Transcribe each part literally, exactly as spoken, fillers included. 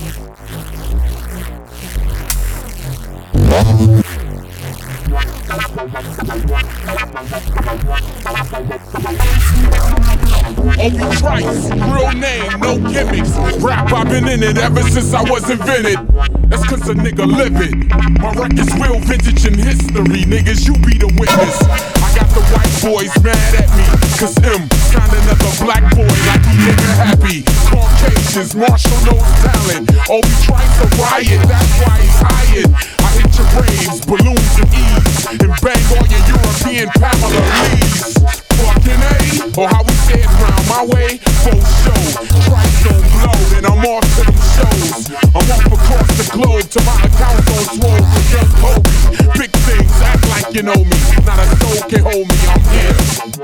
Obi Trice, real name, no gimmicks. Rap, I've been in it ever since I was invented. That's cause a nigga live it. My record's real vintage in history. Niggas, you be the witness. I got the white boys mad at me, cause M signed another black boy like he nigga happy. Caucasians, Marshall knows talent. Obi Trice a riot, that's why he's hired. I hit your raves, balloons and ease, and bang all your European Pamela Lees. Fucking A, or how we say it round my way, for show. Trice don't blow, then I'm off to them shows. I'm off across the globe to my accounts on swole for young Kobe. Big things, act like you know me. Not a soul can hold me, I'm here.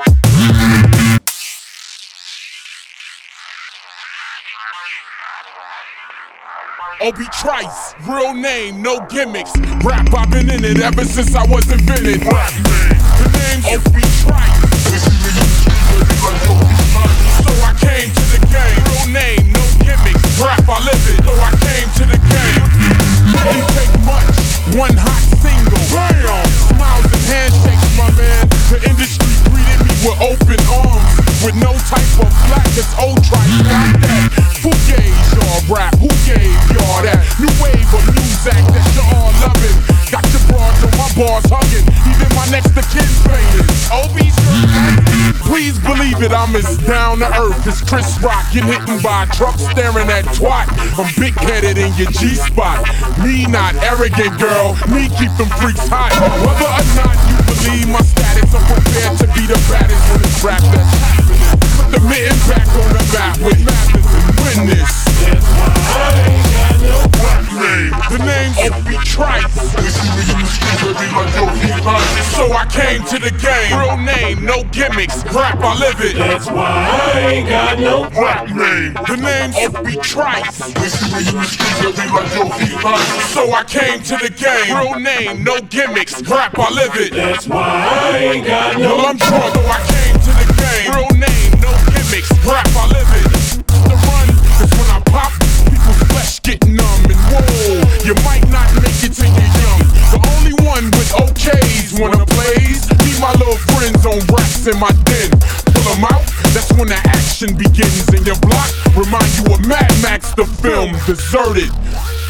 Obi Trice, real name, no gimmicks. Rap, I've been in it ever since I was invented. Rap name, the name's Obi Trice. So I came to the game, real name, no gimmicks. Rap, I live it, so I came to the game. Didn't take much, one hot single. Bam! Smiles and handshakes, my man. The industry greeted me with open arms, with no type of flack. It's old Trice, got that. Who gave y'all rap? Who gave y'all that? New wave of music that y'all loving. Got your broads on my bars hugging, even my next to kin fading. Obi's please believe it, I'm as down to earth as Chris Rock. Getting hit by a truck staring at twat. I'm big headed in your G spot. Me not arrogant, girl. Me keep them freaks hot. Whether or not you believe my status, I'm prepared to be the baddest when it's rap that's happening. Put the mitten back on the map with Mathers and win this. That's why I ain't got no rap name. The name's Obi Trice. So I came to the game. Real name, no gimmicks. Rap, I live it. That's why I ain't got no rap name. The name's Obi Trice. So I came to the game. Real name, no gimmicks. Rap, I live it. That's why I ain't got no. Well, I'm drunk, so I came to the game. Real name, no gimmicks. Rap, I live it. The run is when I pop, people's flesh get numb and whoa. You might not make it till you're young. The only one with OKs wanna plays. Meet my little friends on racks in my den. Pull them out, that's when the action begins. And your block remind you of Mad Max, the film, Deserted.